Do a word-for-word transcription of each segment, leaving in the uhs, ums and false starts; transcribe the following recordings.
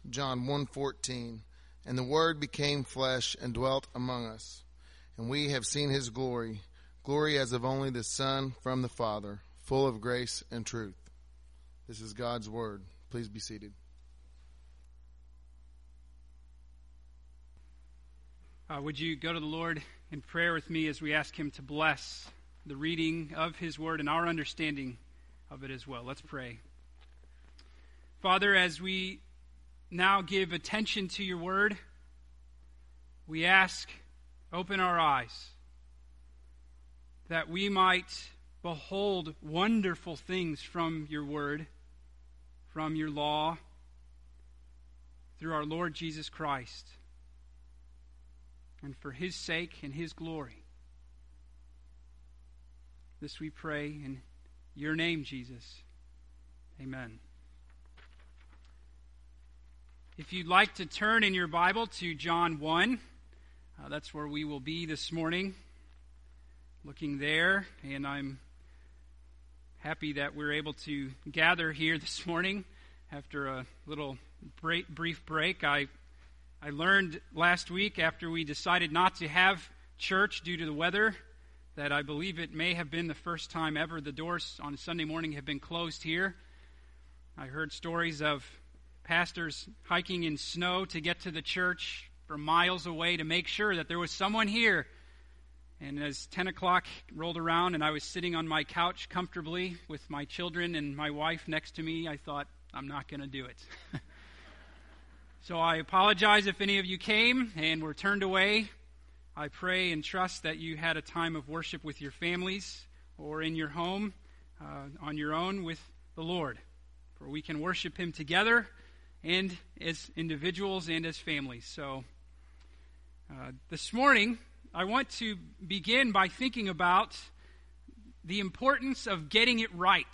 John one fourteen. And the Word became flesh and dwelt among us, and we have seen his glory, glory as of only the Son from the Father, full of grace and truth. This is God's Word. Please be seated. Uh, would you go to the Lord in prayer with me as we ask him to bless the reading of his Word and our understanding of it as well. Let's pray. Father, as we now give attention to your Word, we ask, open our eyes, that we might behold wonderful things from your Word, from your law, through our Lord Jesus Christ, and for his sake and his glory. This we pray in your name, Jesus. Amen. If you'd like to turn in your Bible to John one, uh, that's where we will be this morning, looking there, and I'm happy that we're able to gather here this morning after a little break, brief break. I I learned last week after we decided not to have church due to the weather that I believe it may have been the first time ever the doors on a Sunday morning have been closed here. I heard stories of pastors hiking in snow to get to the church from miles away to make sure that there was someone here. And as ten o'clock rolled around and I was sitting on my couch comfortably with my children and my wife next to me, I thought, I'm not going to do it. So I apologize if any of you came and were turned away. I pray and trust that you had a time of worship with your families or in your home uh, on your own with the Lord. For we can worship him together and as individuals and as families. So uh, this morning, I want to begin by thinking about the importance of getting it right.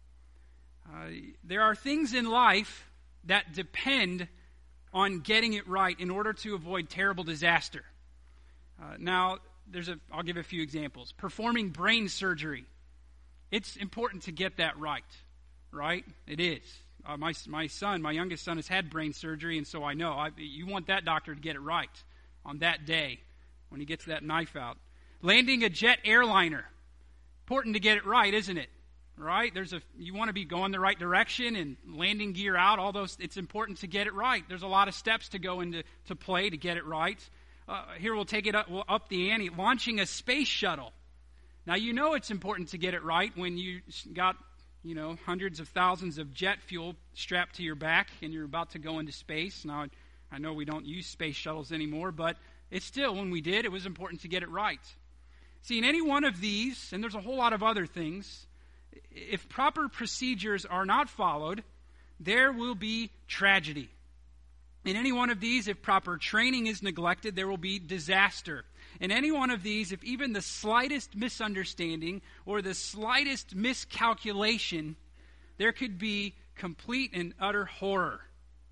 Uh, there are things in life that depend on getting it right in order to avoid terrible disaster. Uh, now, there's a. I'll give a few examples. Performing brain surgery. It's important to get that right, right? It is. Uh, my my son, my youngest son, has had brain surgery, and so I know. I, you want that doctor to get it right on that day when he gets that knife out. Landing a jet airliner. Important to get it right, isn't it? Right? There's a you want to be going the right direction and landing gear out, all those. It's important to get it right. There's a lot of steps to go into to play to get it right. Uh, here we'll take it up, we'll up the ante. Launching a space shuttle. Now you know it's important to get it right when you got you know hundreds of thousands of jet fuel strapped to your back and you're about to go into space. Now I know we don't use space shuttles anymore, but it's still, when we did, it was important to get it right. See, in any one of these, and there's a whole lot of other things, if proper procedures are not followed, there will be tragedy. In any one of these, if proper training is neglected, there will be disaster. In any one of these, if even the slightest misunderstanding or the slightest miscalculation, there could be complete and utter horror.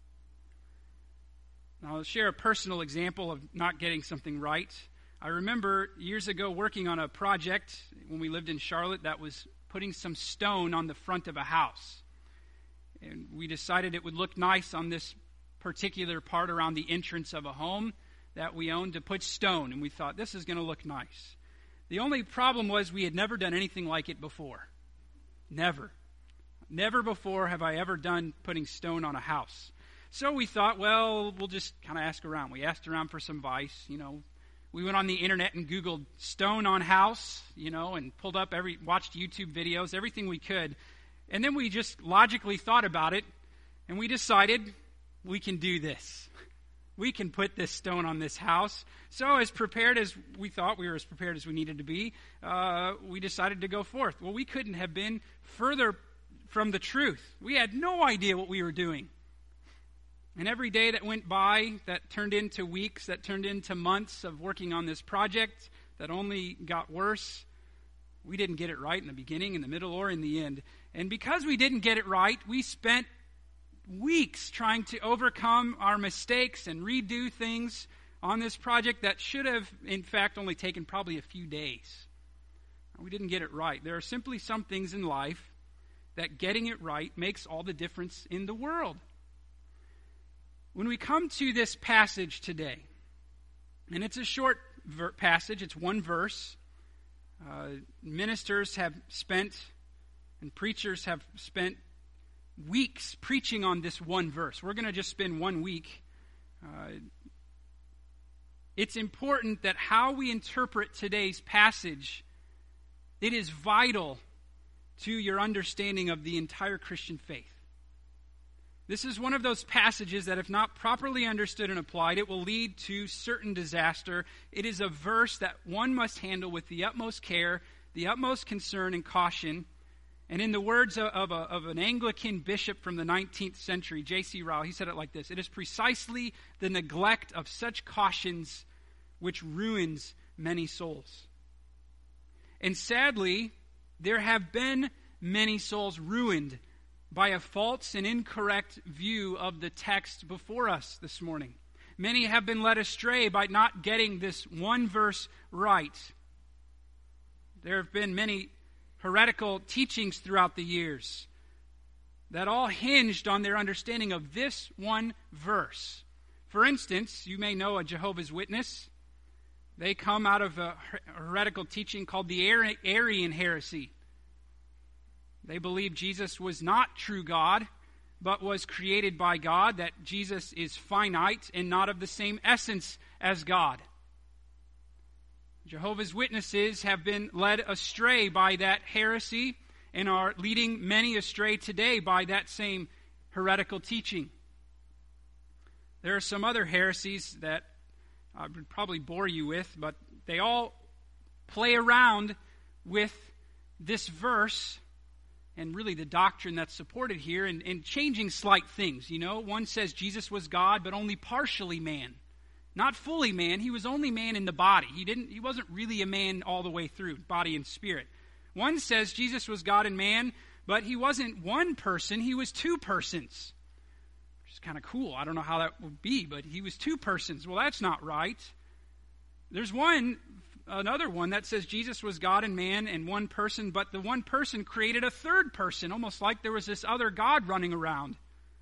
Now, I'll share a personal example of not getting something right. I remember years ago working on a project when we lived in Charlotte that was putting some stone on the front of a house. And we decided it would look nice on this particular part around the entrance of a home that we owned to put stone. And we thought, this is going to look nice. The only problem was we had never done anything like it before. Never. Never before have I ever done putting stone on a house. So we thought, well, we'll just kind of ask around. We asked around for some advice, you know. We went on the internet and Googled stone on house, you know, and pulled up every, watched YouTube videos, everything we could. And then we just logically thought about it, and we decided we can do this. We can put this stone on this house. So as prepared as we thought, we were as prepared as we needed to be, uh, we decided to go forth. Well, we couldn't have been further from the truth. We had no idea what we were doing. And every day that went by, that turned into weeks, that turned into months of working on this project that only got worse. We didn't get it right in the beginning, in the middle, or in the end. And because we didn't get it right, we spent weeks trying to overcome our mistakes and redo things on this project that should have, in fact, only taken probably a few days. We didn't get it right. There are simply some things in life that getting it right makes all the difference in the world. When we come to this passage today, and it's a short ver- passage, it's one verse. Uh, ministers have spent, and preachers have spent weeks preaching on this one verse. We're going to just spend one week. Uh, it's important that how we interpret today's passage, it is vital to your understanding of the entire Christian faith. This is one of those passages that if not properly understood and applied, it will lead to certain disaster. It is a verse that one must handle with the utmost care, the utmost concern and caution. And in the words of, of, a, of an Anglican bishop from the nineteenth century, J C Ryle, he said it like this: "It is precisely the neglect of such cautions which ruins many souls." And sadly, there have been many souls ruined by a false and incorrect view of the text before us this morning. Many have been led astray by not getting this one verse right. There have been many heretical teachings throughout the years that all hinged on their understanding of this one verse. For instance, you may know a Jehovah's Witness. They come out of a heretical teaching called the Arian heresy. They believe Jesus was not true God, but was created by God, that Jesus is finite and not of the same essence as God. Jehovah's Witnesses have been led astray by that heresy and are leading many astray today by that same heretical teaching. There are some other heresies that I would probably bore you with, but they all play around with this verse and really the doctrine that's supported here, and, and changing slight things. You know, one says Jesus was God, but only partially man. Not fully man. He was only man in the body. He didn't. He wasn't really a man all the way through, body and spirit. One says Jesus was God and man, but he wasn't one person. He was two persons. Which is kind of cool. I don't know how that would be, but he was two persons. Well, that's not right. There's one... Another one that says Jesus was God and man and one person, but the one person created a third person, almost like there was this other God running around.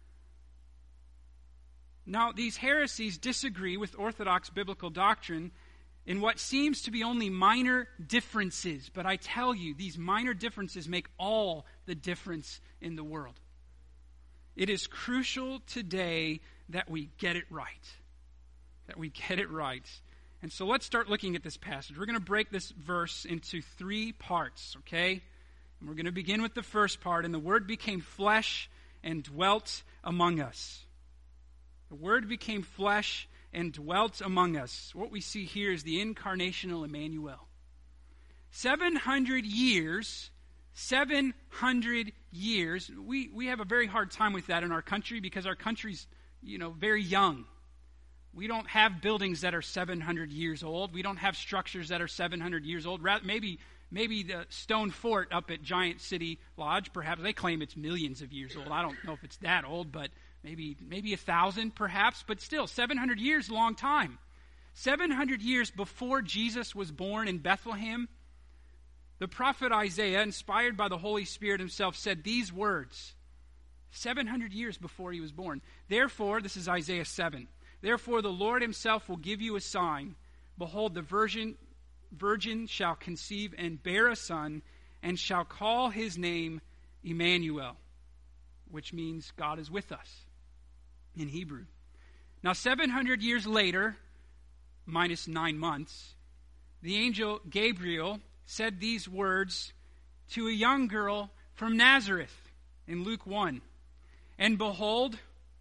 Now, these heresies disagree with Orthodox biblical doctrine in what seems to be only minor differences, but I tell you, these minor differences make all the difference in the world. It is crucial today that we get it right. That we get it right. And so let's start looking at this passage. We're going to break this verse into three parts, okay? And we're going to begin with the first part. "And the Word became flesh and dwelt among us." The Word became flesh and dwelt among us. What we see here is the incarnational Emmanuel. Seven hundred years, seven hundred years. We, we have a very hard time with that in our country because our country's, you know, very young. We don't have buildings that are seven hundred years old. We don't have structures that are seven hundred years old. Rather, maybe maybe the stone fort up at Giant City Lodge, perhaps they claim it's millions of years old. I don't know if it's that old, but maybe maybe a thousand perhaps. But still, seven hundred years, a long time. seven hundred years before Jesus was born in Bethlehem, the prophet Isaiah, inspired by the Holy Spirit himself, said these words. seven hundred years before he was born. "Therefore," this is Isaiah seven, "Therefore the Lord himself will give you a sign. Behold, the virgin, virgin shall conceive and bear a son, and shall call his name Emmanuel," which means God is with us in Hebrew. Now, seven hundred years later, minus nine months, the angel Gabriel said these words to a young girl from Nazareth in Luke one. "And behold,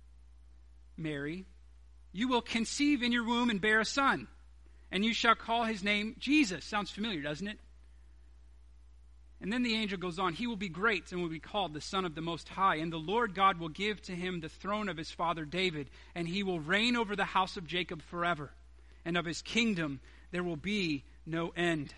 Mary, you will conceive in your womb and bear a son, and you shall call his name Jesus." Sounds familiar, doesn't it? And then the angel goes on, "He will be great and will be called the Son of the Most High, and the Lord God will give to him the throne of his father David, and he will reign over the house of Jacob forever, and of his kingdom there will be no end."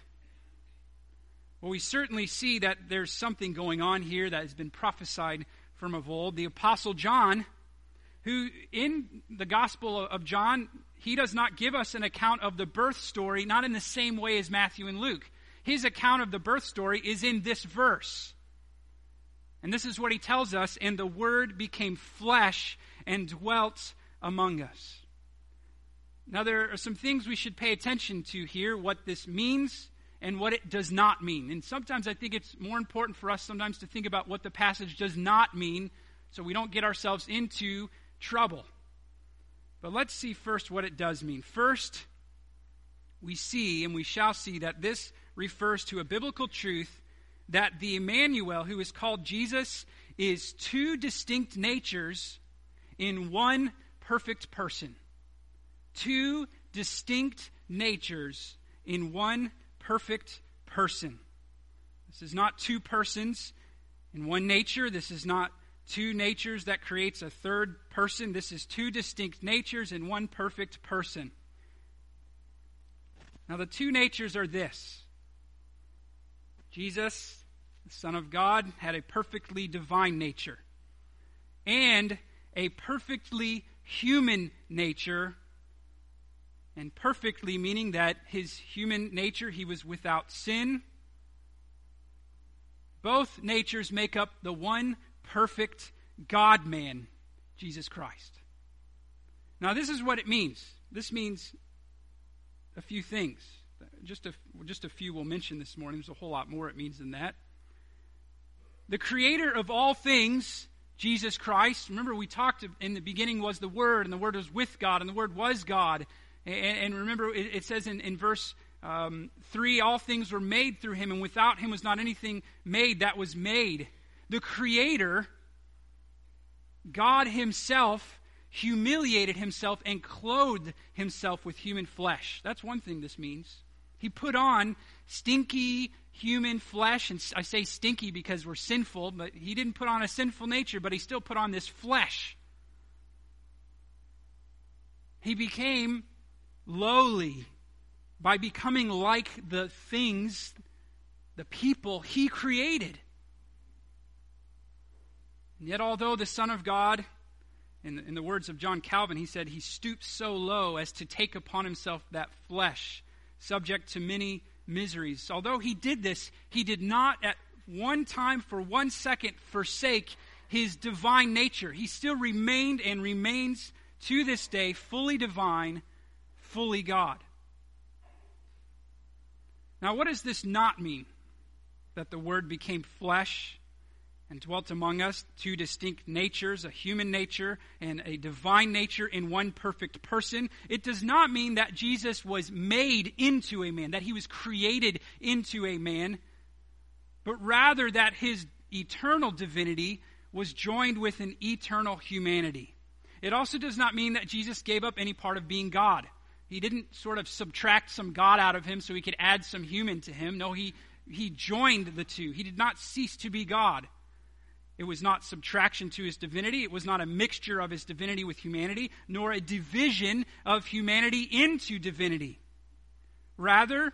Well, we certainly see that there's something going on here that has been prophesied from of old. The Apostle John, who in the Gospel of John, he does not give us an account of the birth story, not in the same way as Matthew and Luke. His account of the birth story is in this verse. And this is what he tells us: "And the Word became flesh and dwelt among us. Now, there are some things we should pay attention to here, what this means and what it does not mean. And sometimes I think it's more important for us sometimes to think about what the passage does not mean so we don't get ourselves into trouble. But let's see first what it does mean. First, we see and we shall see that this refers to a biblical truth that the Emmanuel, who is called Jesus, is two distinct natures in one perfect person. Two distinct natures in one perfect person. This is not two persons in one nature. This is not two natures that creates a third person. This is two distinct natures in one perfect person. Now, the two natures are this. Jesus, the Son of God, had a perfectly divine nature and a perfectly human nature. And perfectly meaning that his human nature, he was without sin. Both natures make up the one perfect God-man, Jesus Christ. Now, this is what it means. This means a few things. Just a, just a few we'll mention this morning. There's a whole lot more it means than that. The creator of all things, Jesus Christ, remember we talked in the beginning was the Word, and the Word was with God, and the Word was God. And, and remember, it, it says in, in verse um, three, all things were made through him, and without him was not anything made that was made. The Creator, God himself, humiliated himself and clothed himself with human flesh. That's one thing this means. He put on stinky human flesh, and I say stinky because we're sinful, but he didn't put on a sinful nature, but he still put on this flesh. He became lowly by becoming like the things, the people he created. And yet, although the Son of God, in, in the words of John Calvin, he said he stooped so low as to take upon himself that flesh, subject to many miseries. Although he did this, he did not at one time for one second forsake his divine nature. He still remained and remains to this day fully divine, fully God. Now, what does this not mean? That the Word became flesh and dwelt among us, two distinct natures, a human nature and a divine nature in one perfect person. It does not mean that Jesus was made into a man, that he was created into a man, but rather that his eternal divinity was joined with an eternal humanity. It also does not mean that Jesus gave up any part of being God. He didn't sort of subtract some God out of him so he could add some human to him. No, he, he joined the two. He did not cease to be God. It was not subtraction to his divinity. It was not a mixture of his divinity with humanity, nor a division of humanity into divinity. Rather,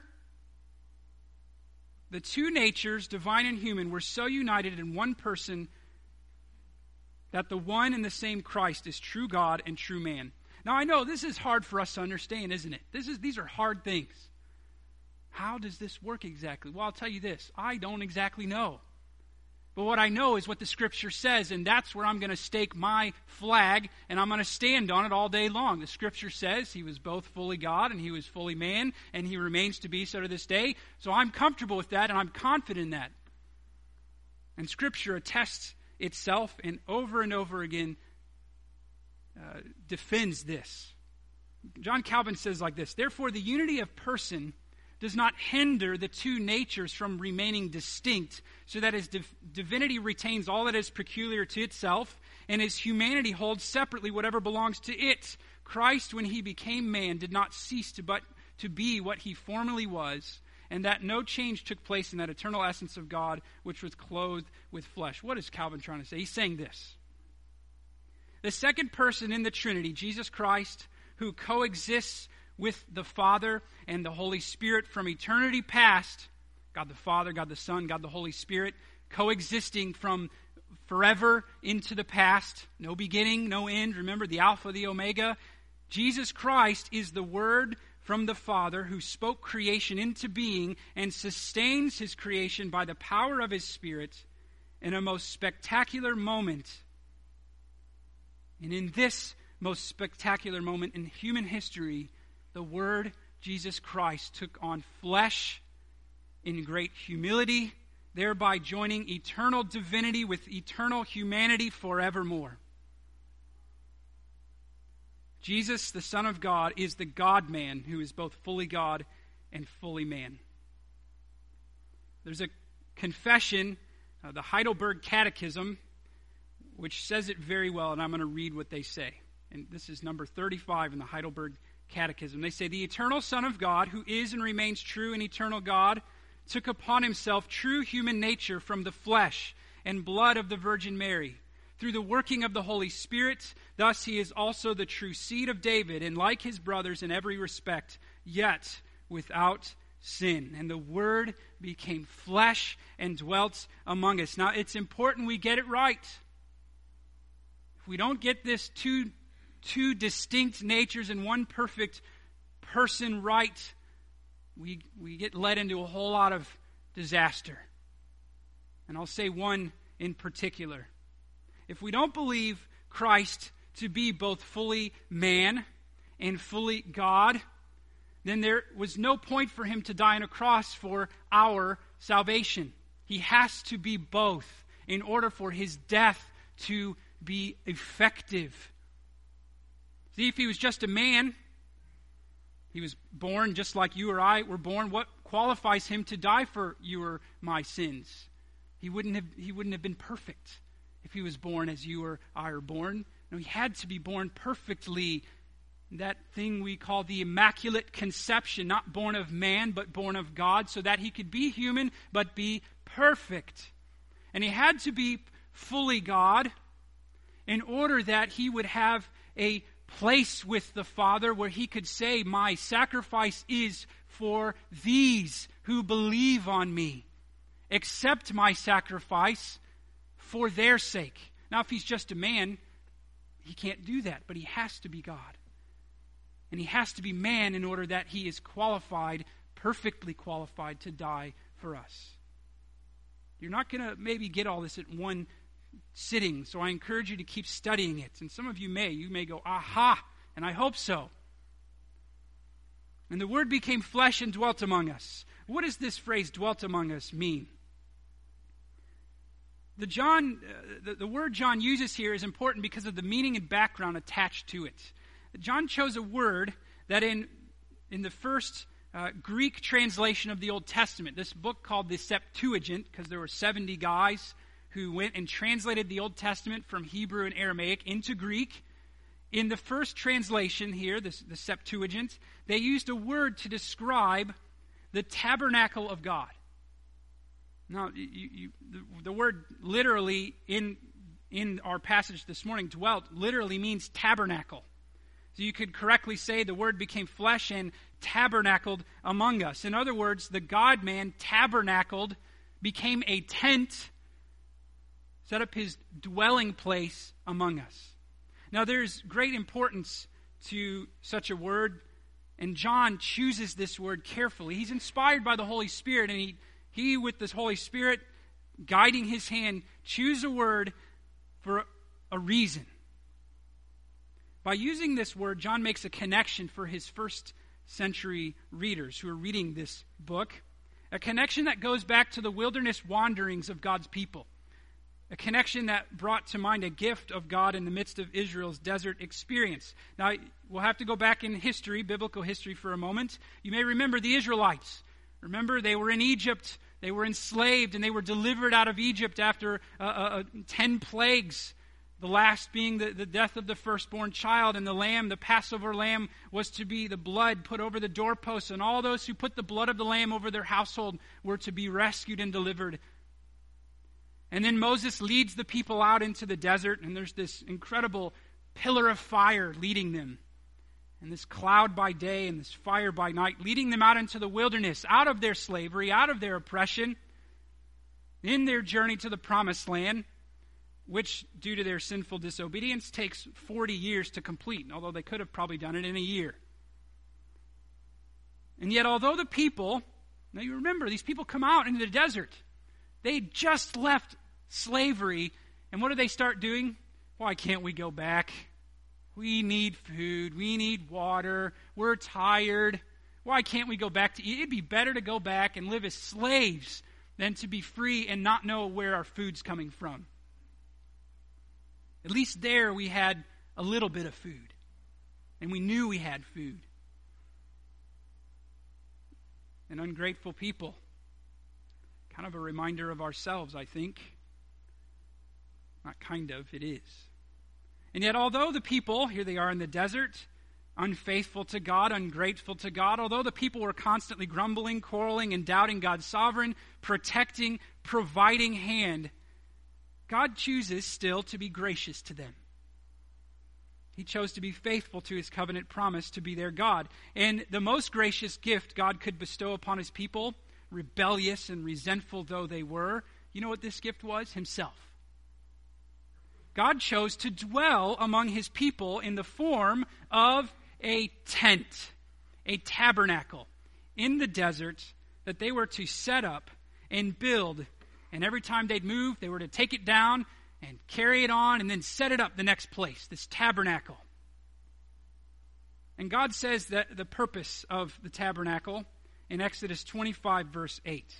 the two natures, divine and human, were so united in one person that the one and the same Christ is true God and true man. Now, I know this is hard for us to understand, isn't it? This is these are hard things. How does this work exactly? Well, I'll tell you this. I don't exactly know. But what I know is what the Scripture says, and that's where I'm going to stake my flag, and I'm going to stand on it all day long. The Scripture says he was both fully God and he was fully man, and he remains to be so to this day. So I'm comfortable with that, and I'm confident in that. And Scripture attests itself, and over and over again uh, defends this. John Calvin says like this, "Therefore the unity of person does not hinder the two natures from remaining distinct, so that his div- divinity retains all that is peculiar to itself, and his humanity holds separately whatever belongs to it. Christ, when he became man, did not cease to but to be what he formerly was, and that no change took place in that eternal essence of God, which was clothed with flesh." What is Calvin trying to say? He's saying this. The second person in the Trinity, Jesus Christ, who coexists with the Father and the Holy Spirit from eternity past, God the Father, God the Son, God the Holy Spirit, coexisting from forever into the past, no beginning, no end. Remember, the Alpha, the Omega. Jesus Christ is the Word from the Father who spoke creation into being and sustains his creation by the power of his Spirit in a most spectacular moment. And in this most spectacular moment in human history, the Word, Jesus Christ, took on flesh in great humility, thereby joining eternal divinity with eternal humanity forevermore. Jesus, the Son of God, is the God-man who is both fully God and fully man. There's a confession, uh, the Heidelberg Catechism, which says it very well, and I'm going to read what they say. And this is number thirty-five in the Heidelberg Catechism. They say, the eternal Son of God, who is and remains true and eternal God, took upon himself true human nature from the flesh and blood of the Virgin Mary, through the working of the Holy Spirit. Thus he is also the true seed of David, and like his brothers in every respect, yet without sin. And the Word became flesh and dwelt among us. Now, it's important we get it right. If we don't get this two, two distinct natures and one perfect person right, we, we get led into a whole lot of disaster. And I'll say one in particular. If we don't believe Christ to be both fully man and fully God, then there was no point for him to die on a cross for our salvation. He has to be both in order for his death to be effective. See, if he was just a man, he was born just like you or I were born, what qualifies him to die for you or my sins? He wouldn't have, he wouldn't have been perfect if he was born as you or I are born. No, he had to be born perfectly. That thing we call the Immaculate Conception, not born of man, but born of God, so that he could be human, but be perfect. And he had to be fully God in order that he would have a place with the Father where he could say, my sacrifice is for these who believe on me. Accept my sacrifice for their sake. Now, if he's just a man, he can't do that, but he has to be God. And he has to be man in order that he is qualified, perfectly qualified to die for us. You're not going to maybe get all this at one sitting, so I encourage you to keep studying it. And some of you may. You may go, aha, and I hope so. And the Word became flesh and dwelt among us. What does this phrase, dwelt among us, mean? The, John, uh, the, the word John uses here is important because of the meaning and background attached to it. John chose a word that in, in the first uh, Greek translation of the Old Testament, this book called the Septuagint, because there were seventy guys who went and translated the Old Testament from Hebrew and Aramaic into Greek. In the first translation here, this, the Septuagint, they used a word to describe the tabernacle of God. Now, you, you, the, the word literally in, in our passage this morning, dwelt, literally means tabernacle. So you could correctly say the Word became flesh and tabernacled among us. In other words, the God-man tabernacled, became a tent, set up his dwelling place among us. Now there's great importance to such a word, and John chooses this word carefully. He's inspired by the Holy Spirit, and he, he with this Holy Spirit guiding his hand, choose a word for a reason. By using this word, John makes a connection for his first century readers who are reading this book, a connection that goes back to the wilderness wanderings of God's people, a connection that brought to mind a gift of God in the midst of Israel's desert experience. Now, we'll have to go back in history, biblical history for a moment. You may remember the Israelites. Remember, they were in Egypt, they were enslaved, and they were delivered out of Egypt after uh, uh, ten plagues. The last being the, the death of the firstborn child, and the lamb, the Passover lamb, was to be the blood put over the doorposts, and all those who put the blood of the lamb over their household were to be rescued and delivered. And then Moses leads the people out into the desert, and there's this incredible pillar of fire leading them, and this cloud by day and this fire by night, leading them out into the wilderness, out of their slavery, out of their oppression, in their journey to the promised land, which, due to their sinful disobedience, takes forty years to complete, although they could have probably done it in a year. And yet, although the people, now you remember, these people come out into the desert. They just left slavery, and what do they start doing? Why can't we go back? We need food. We need water. We're tired. Why can't we go back to eat? It'd be better to go back and live as slaves than to be free and not know where our food's coming from. At least there we had a little bit of food, and we knew we had food. An ungrateful people. Kind of a reminder of ourselves, I think. Not kind of, it is. And yet, although the people, here they are in the desert, unfaithful to God, ungrateful to God, although the people were constantly grumbling, quarreling, and doubting God's sovereign, protecting, providing hand, God chooses still to be gracious to them. He chose to be faithful to his covenant promise to be their God. And the most gracious gift God could bestow upon his people, rebellious and resentful though they were, you know what this gift was? Himself. God chose to dwell among his people in the form of a tent, a tabernacle in the desert that they were to set up and build. And every time they'd move, they were to take it down and carry it on and then set it up the next place, this tabernacle. And God says that the purpose of the tabernacle in Exodus twenty-five, verse eight.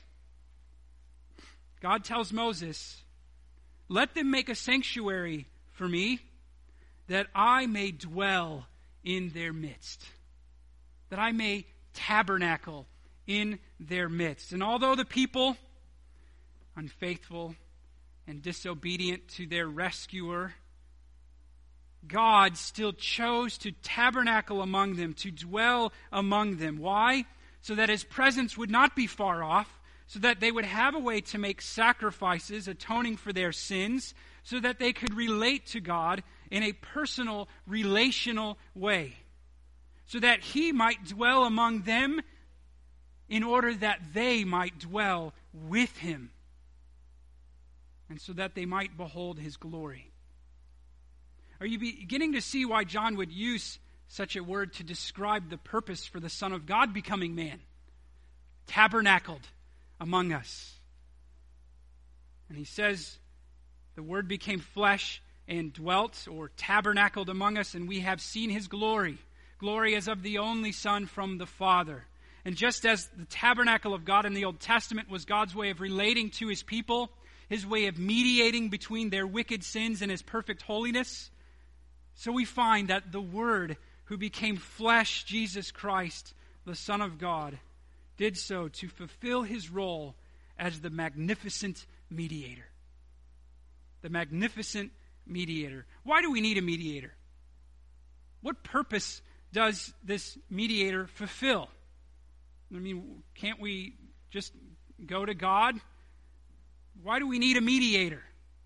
God tells Moses, "Let them make a sanctuary for me, that I may dwell in their midst." That I may tabernacle in their midst. And although the people, unfaithful and disobedient to their rescuer, God still chose to tabernacle among them, to dwell among them. Why? So that his presence would not be far off, so that they would have a way to make sacrifices, atoning for their sins, so that they could relate to God in a personal, relational way, so that he might dwell among them in order that they might dwell with him, and so that they might behold his glory. Are you beginning to see why John would use such a word to describe the purpose for the Son of God becoming man? Tabernacled among us. And he says, the Word became flesh and dwelt, or tabernacled among us, and we have seen his glory. Glory as of the only Son from the Father. And just as the tabernacle of God in the Old Testament was God's way of relating to his people, his way of mediating between their wicked sins and his perfect holiness, so we find that the Word who became flesh, Jesus Christ, the Son of God, did so to fulfill his role as the magnificent mediator. The magnificent mediator. Why do we need a mediator? What purpose does this mediator fulfill? I mean, can't we just go to God? Why do we need a mediator?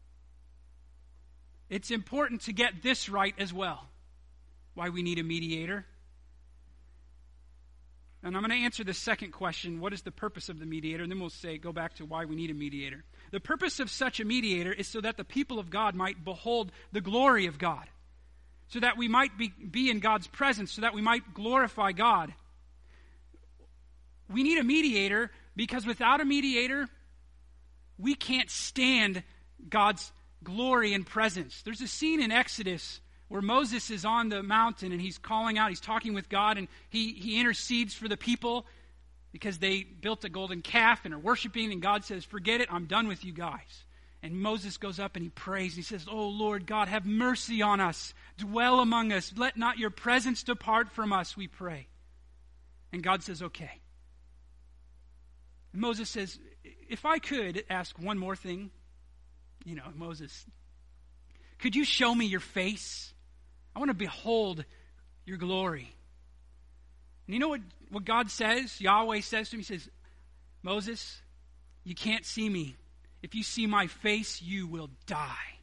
It's important to get this right as well. Why we need a mediator. And I'm going to answer the second question, what is the purpose of the mediator? And then we'll say, go back to why we need a mediator. The purpose of such a mediator is so that the people of God might behold the glory of God. So that we might be, be in God's presence, so that we might glorify God. We need a mediator because without a mediator, we can't stand God's glory and presence. There's a scene in Exodus where Moses is on the mountain and he's calling out, he's talking with God, and he, he intercedes for the people because they built a golden calf and are worshiping, and God says, forget it, I'm done with you guys. And Moses goes up and he prays. He says, oh Lord God, have mercy on us. Dwell among us. Let not your presence depart from us, we pray. And God says, okay. And Moses says, if I could ask one more thing, you know, Moses, could you show me your face? I want to behold your glory. And you know what, what God says? Yahweh says to him, he says, Moses, you can't see me. If you see my face, you will die.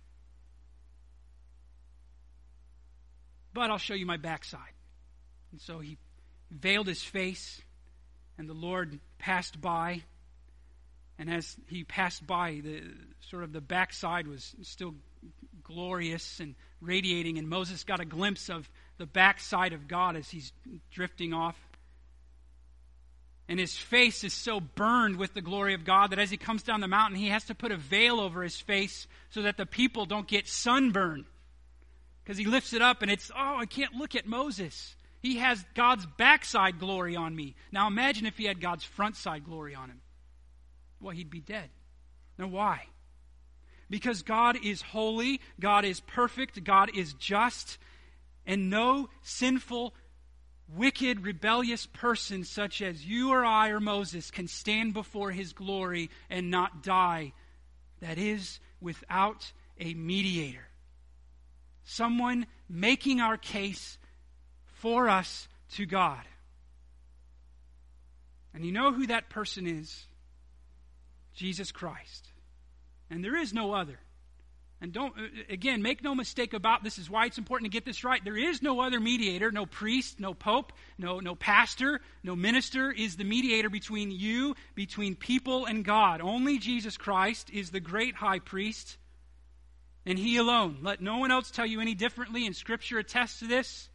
But I'll show you my backside. And so he veiled his face, and the Lord passed by. And as he passed by, the sort of the backside was still glorious and radiating, and Moses got a glimpse of the backside of God as he's drifting off. And his face is so burned with the glory of God that as he comes down the mountain, he has to put a veil over his face so that the people don't get sunburned. because he lifts it up and it's, oh, I can't look at Moses. He has God's backside glory on me. Now imagine if he had God's front side glory on him. Well, he'd be dead. Now why? Because God is holy, God is perfect, God is just, and no sinful, wicked, rebellious person such as you or I or Moses can stand before his glory and not die. That is, without a mediator. Someone making our case for us to God. And you know who that person is? Jesus Christ. And there is no other. And don't, again, make no mistake about this. Is why it's important to get this right. There is no other mediator, no priest, no pope, no, no pastor, no minister is the mediator between you, between people and God. Only Jesus Christ is the great high priest, and he alone. Let no one else tell you any differently, and Scripture attests to this.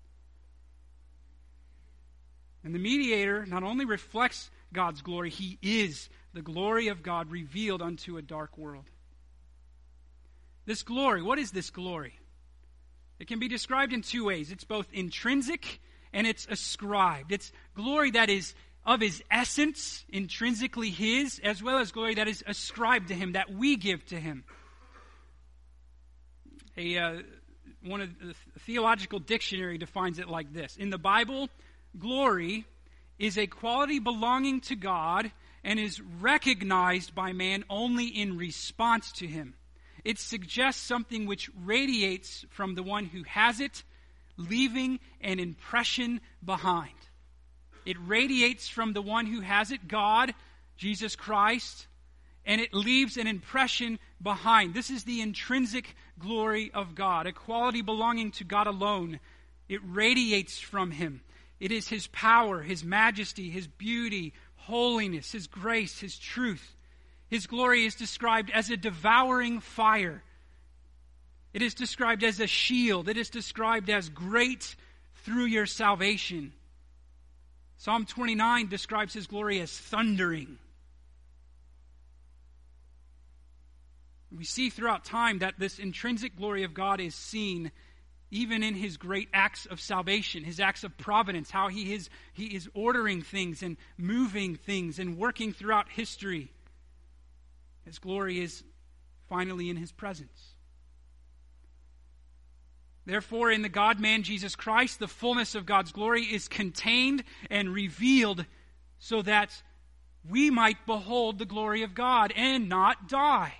And the mediator not only reflects God's glory, he is the glory of God revealed unto a dark world. This glory, what is this glory? It can be described in two ways. It's both intrinsic and it's ascribed. It's glory that is of his essence, intrinsically his, as well as glory that is ascribed to him, that we give to him. A uh, one of the theological dictionary defines it like this. In the Bible, glory is a quality belonging to God and is recognized by man only in response to him. It suggests something which radiates from the one who has it, leaving an impression behind. It radiates from the one who has it, God, Jesus Christ, and it leaves an impression behind. This is the intrinsic glory of God, a quality belonging to God alone. It radiates from him. It is his power, his majesty, his beauty, holiness, his grace, his truth. His glory is described as a devouring fire. It is described as a shield. It is described as great through your salvation. Psalm twenty-nine describes his glory as thundering. We see throughout time that this intrinsic glory of God is seen even in his great acts of salvation, his acts of providence, how he is, he is ordering things and moving things and working throughout history. His glory is finally in his presence. Therefore, in the God-man Jesus Christ, the fullness of God's glory is contained and revealed so that we might behold the glory of God and not die.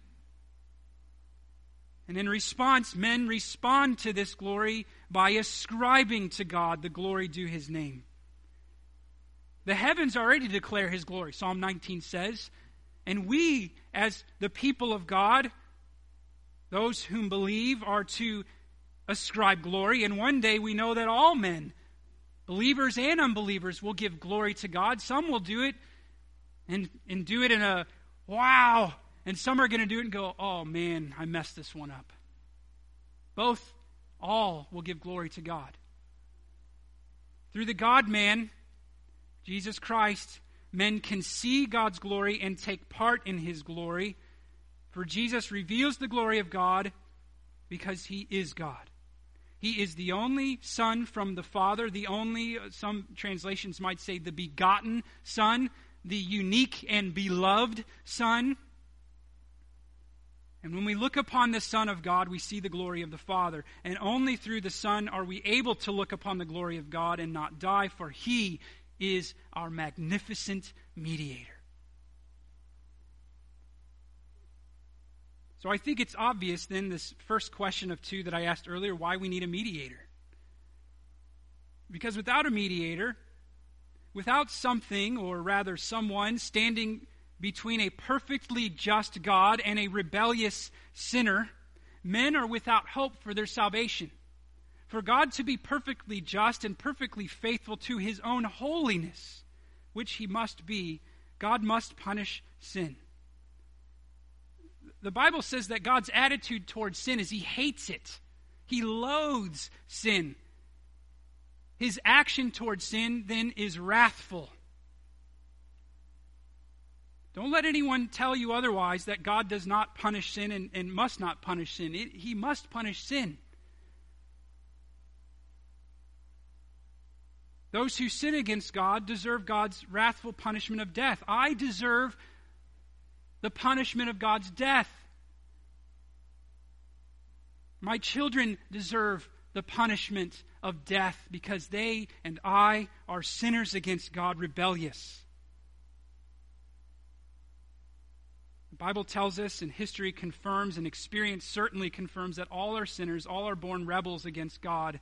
And in response, men respond to this glory by ascribing to God the glory due his name. The heavens already declare his glory, Psalm nineteen says. And we, as the people of God, those whom believe, are to ascribe glory. And one day we know that all men, believers and unbelievers, will give glory to God. Some will do it and, and do it in a, wow. And some are going to do it and go, oh man, I messed this one up. Both, all will give glory to God. Through the God-man, Jesus Christ, men can see God's glory and take part in his glory. For Jesus reveals the glory of God because he is God. He is the only Son from the Father, the only, some translations might say, the begotten Son, the unique and beloved Son. And when we look upon the Son of God, we see the glory of the Father. And only through the Son are we able to look upon the glory of God and not die, for he is our magnificent mediator. So I think it's obvious then, this first question of two that I asked earlier, why we need a mediator. Because without a mediator, without something, or rather someone, standing between a perfectly just God and a rebellious sinner, men are without hope for their salvation. For God to be perfectly just and perfectly faithful to his own holiness, which he must be, God must punish sin. The Bible says that God's attitude towards sin is he hates it. He loathes sin. His action towards sin then is wrathful. Don't let anyone tell you otherwise, that God does not punish sin and, and must not punish sin. It, he must punish sin. Those who sin against God deserve God's wrathful punishment of death. I deserve the punishment of God's death. My children deserve the punishment of death because they and I are sinners against God, rebellious. The Bible tells us, and history confirms, and experience certainly confirms, that all are sinners, all are born rebels against God.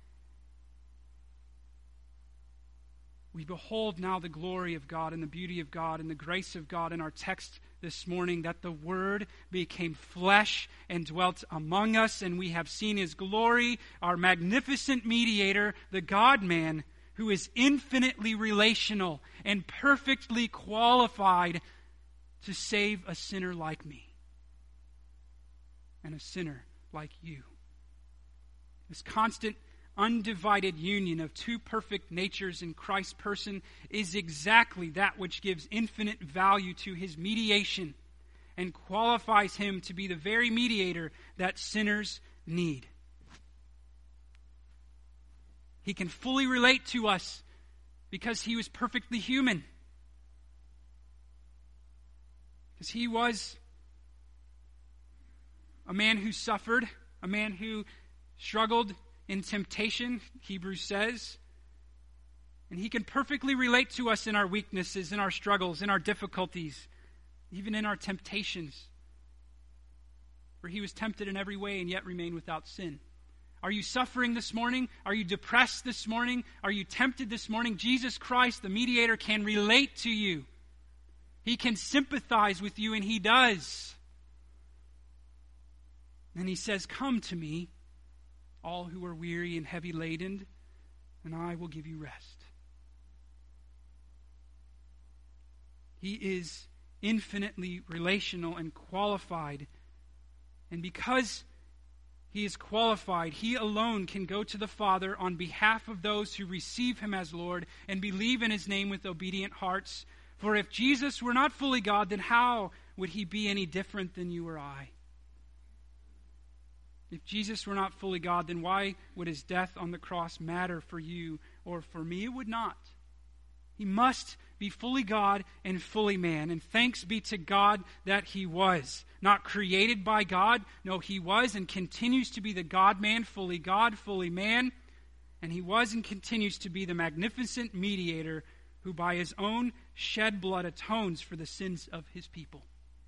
We behold now the glory of God and the beauty of God and the grace of God in our text this morning, that the Word became flesh and dwelt among us, and we have seen His glory, our magnificent mediator, the God-man, who is infinitely relational and perfectly qualified to save a sinner like me and a sinner like you. This constant undivided union of two perfect natures in Christ's person is exactly that which gives infinite value to His mediation and qualifies Him to be the very mediator that sinners need. He can fully relate to us because He was perfectly human. Because He was a man who suffered, a man who struggled in temptation, Hebrews says. And He can perfectly relate to us in our weaknesses, in our struggles, in our difficulties, even in our temptations. For He was tempted in every way and yet remained without sin. Are you suffering this morning? Are you depressed this morning? Are you tempted this morning? Jesus Christ, the mediator, can relate to you. He can sympathize with you, and He does. And He says, "Come to me, all who are weary and heavy laden, and I will give you rest." He is infinitely relational and qualified. And because He is qualified, He alone can go to the Father on behalf of those who receive Him as Lord and believe in His name with obedient hearts. For if Jesus were not fully God, then how would He be any different than you or I? If Jesus were not fully God, then why would His death on the cross matter for you or for me? It would not. He must be fully God and fully man. And thanks be to God that He was. Not created by God. No, He was and continues to be the God-man, fully God, fully man. And He was and continues to be the magnificent mediator who by His own shed blood atones for the sins of His people.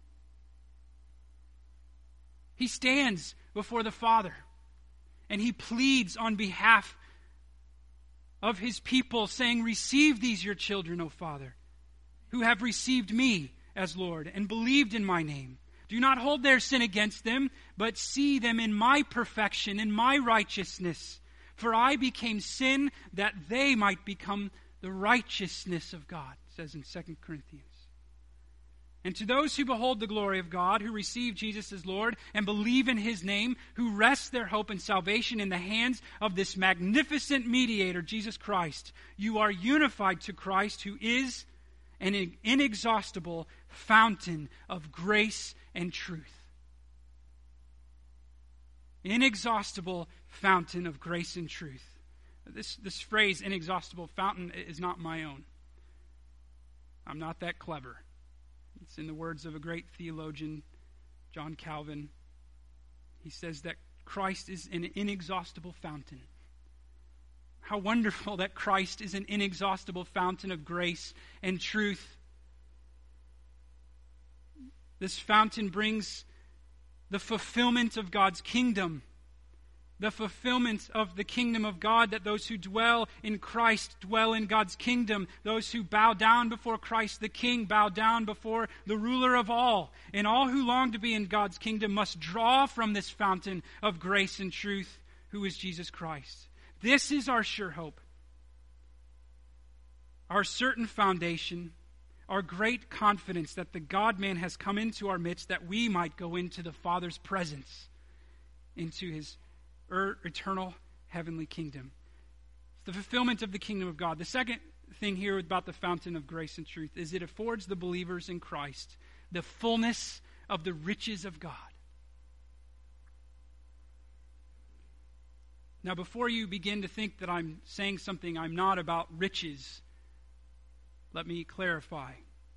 He stands before the Father, and He pleads on behalf of His people, saying, "Receive these your children, O Father, who have received me as Lord and believed in my name. Do not hold their sin against them, but see them in my perfection, in my righteousness. For I became sin that they might become the righteousness of God," it says in Second Corinthians. And to those who behold the glory of God, who receive Jesus as Lord and believe in His name, who rest their hope and salvation in the hands of this magnificent mediator, Jesus Christ, you are unified to Christ, who is an inexhaustible fountain of grace and truth. Inexhaustible fountain of grace and truth. This, this phrase, inexhaustible fountain, is not my own. I'm not that clever. It's in the words of a great theologian, John Calvin. He says that Christ is an inexhaustible fountain. How wonderful that Christ is an inexhaustible fountain of grace and truth. This fountain brings the fulfillment of God's kingdom. The fulfillment of the kingdom of God, that those who dwell in Christ dwell in God's kingdom. Those who bow down before Christ the King bow down before the ruler of all. And all who long to be in God's kingdom must draw from this fountain of grace and truth, who is Jesus Christ. This is our sure hope, our certain foundation, our great confidence that the God-man has come into our midst that we might go into the Father's presence, into His eternal heavenly kingdom. It's the fulfillment of the kingdom of God. The second thing here about the fountain of grace and truth is it affords the believers in Christ the fullness of the riches of God. Now, before you begin to think that I'm saying something I'm not about riches, let me clarify.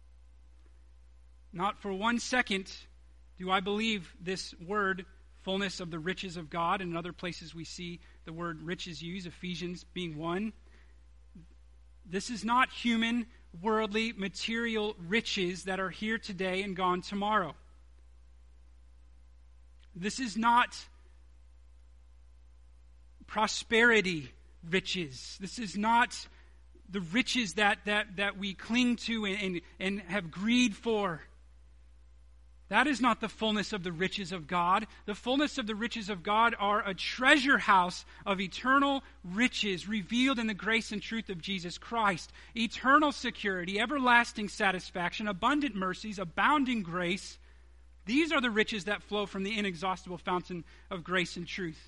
Not for one second do I believe this word, fullness of the riches of God, and in other places we see the word riches used, Ephesians being one. This is not human, worldly, material riches that are here today and gone tomorrow. This is not prosperity riches. This is not the riches that, that, that we cling to and, and, and have greed for. That is not the fullness of the riches of God. The fullness of the riches of God are a treasure house of eternal riches revealed in the grace and truth of Jesus Christ. Eternal security, everlasting satisfaction, abundant mercies, abounding grace. These are the riches that flow from the inexhaustible fountain of grace and truth.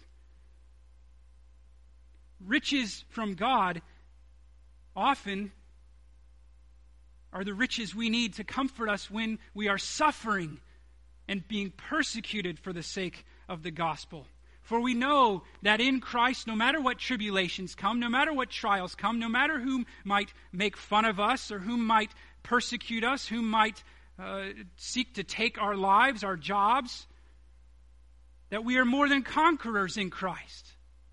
Riches from God often are the riches we need to comfort us when we are suffering and being persecuted for the sake of the gospel. For we know that in Christ, no matter what tribulations come, no matter what trials come, no matter whom might make fun of us or whom might persecute us, whom might uh, seek to take our lives, our jobs, that we are more than conquerors in Christ.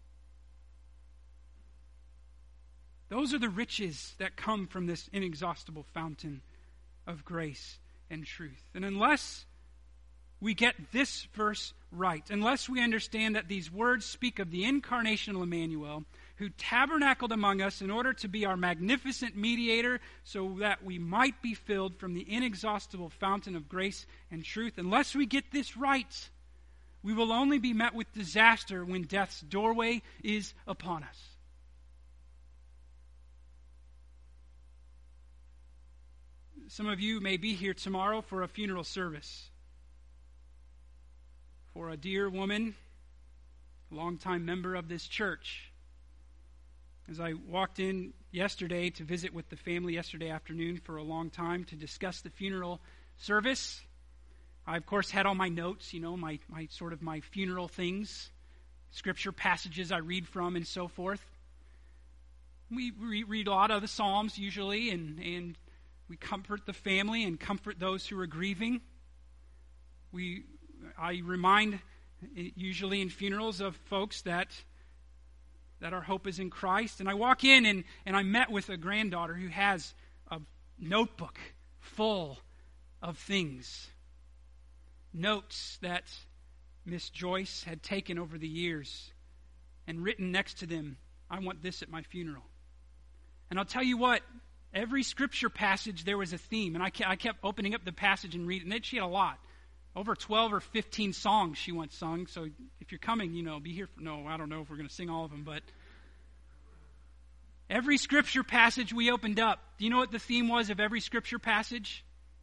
Those are the riches that come from this inexhaustible fountain of grace and truth. And unless we get this verse right, unless we understand that these words speak of the incarnation of Emmanuel, who tabernacled among us in order to be our magnificent mediator so that we might be filled from the inexhaustible fountain of grace and truth, unless we get this right, we will only be met with disaster when death's doorway is upon us. Some of you may be here tomorrow for a funeral service for a dear woman, a longtime member of this church. As I walked in yesterday to visit with the family yesterday afternoon for a long time to discuss the funeral service, I, of course, had all my notes, you know, my, my sort of my funeral things, scripture passages I read from and so forth. We re- read a lot of the Psalms usually, and, and we comfort the family and comfort those who are grieving. We, I remind usually in funerals of folks that that our hope is in Christ. And I walk in and, and I met with a granddaughter who has a notebook full of things. Notes that Miss Joyce had taken over the years and written next to them, I want this at my funeral. And I'll tell you what, every scripture passage there was a theme. And I kept opening up the passage and reading it. She had a lot. Over twelve or fifteen songs she once sung. So if you're coming, you know, be here for, no, I don't know if we're going to sing all of them, but every scripture passage we opened up, do you know what the theme was of every scripture passage?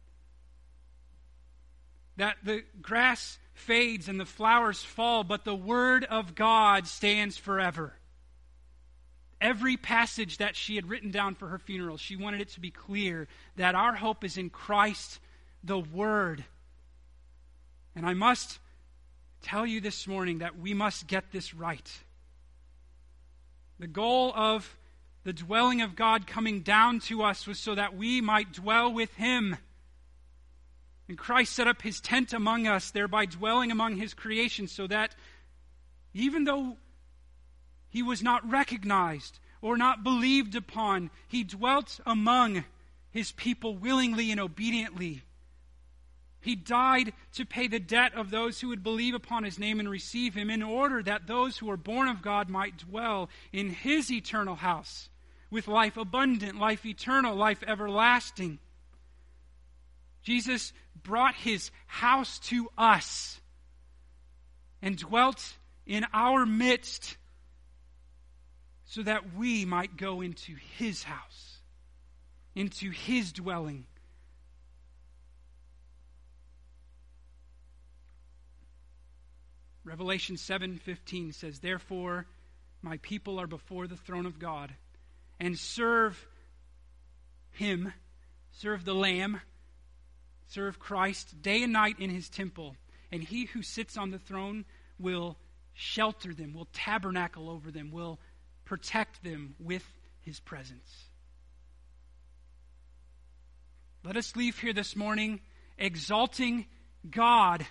That the grass fades and the flowers fall, but the word of God stands forever. Every passage that she had written down for her funeral, she wanted it to be clear that our hope is in Christ, the Word. And I must tell you this morning that we must get this right. The goal of the dwelling of God coming down to us was so that we might dwell with Him. And Christ set up His tent among us, thereby dwelling among His creation, so that even though He was not recognized or not believed upon, He dwelt among His people willingly and obediently. He died to pay the debt of those who would believe upon His name and receive Him, in order that those who are born of God might dwell in His eternal house with life abundant, life eternal, life everlasting. Jesus brought His house to us and dwelt in our midst so that we might go into His house, into His dwelling. Revelation seven fifteen says, "Therefore my people are before the throne of God, and serve Him," serve the Lamb, serve Christ day and night in His temple, and He who sits on the throne will shelter them, will tabernacle over them, will protect them with his presence. Let us leave here this morning exalting God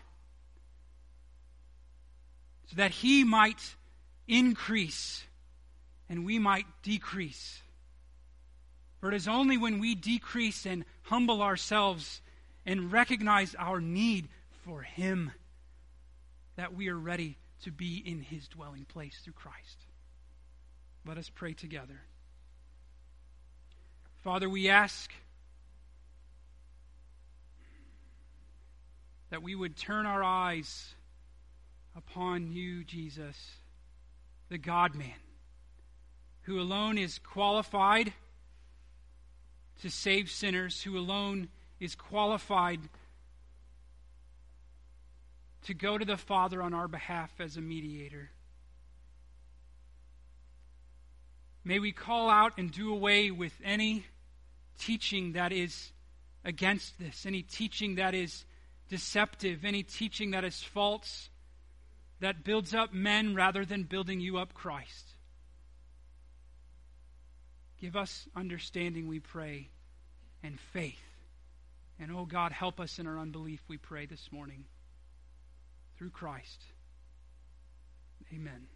so that he might increase and we might decrease. For it is only when we decrease and humble ourselves and recognize our need for him that we are ready to be in his dwelling place through Christ. Let us pray together. Father, we ask that we would turn our eyes upon you, Jesus, the God-man, who alone is qualified to save sinners, who alone is qualified to go to the Father on our behalf as a mediator. May we call out and do away with any teaching that is against this, any teaching that is deceptive, any teaching that is false, that builds up men rather than building you up, Christ. Give us understanding, we pray, and faith. And, oh God, help us in our unbelief, we pray this morning. Through Christ. Amen.